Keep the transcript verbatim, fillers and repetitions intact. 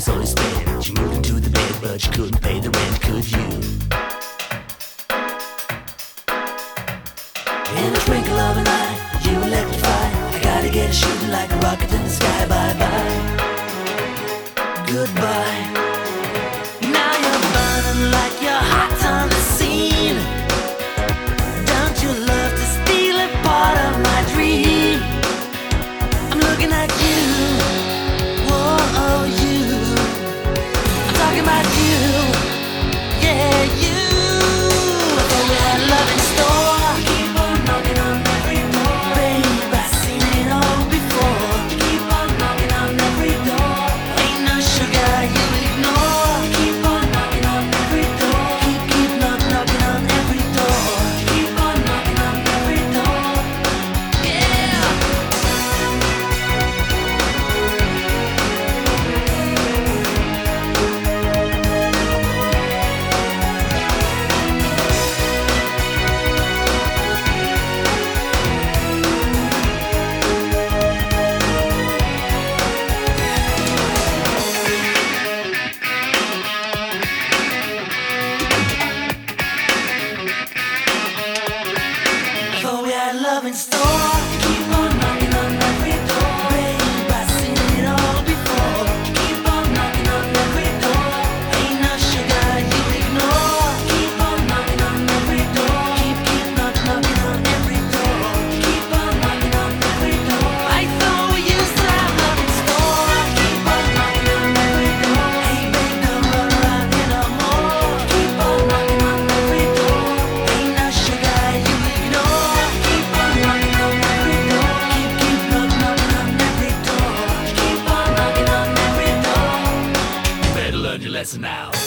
was always spent. You moved into the bed, but you couldn't pay the rent, could you? In a twinkle of an eye, you electrify. I gotta get it shooting like a rocket in the sky. Bye bye, goodbye. Now you're burning like you're hot on the scene. Don't you love to steal a part of my dream? I'm looking at you, whoa, you. I'm talking about you, yeah, you. I thought we had love in store. Keep on knocking on every door, babe, I've seen it all before. Keep on knocking on every door, ain't no sugar you ignore. Keep on knocking on every door, keep, keep knock, knocking on every door. Keep on knocking on every door, yeah. Thought we had love in store. Keep on knocking on every door, babe, I've seen it all before. Keep on knocking on every door, ain't no sugar you ignore. Keep on knocking on every door, keep, keep knock, knocking on every door. Keep on knocking on every door. I thought we used to have love in store. Keep on knocking on every door. Hey babe, don't run around here no more. Keep on knocking on every door, ain't no sugar you ignore. Keep on knocking on every door, keep, keep knock, knocking on every door. Keep on knocking on every door. You better learn your lesson now.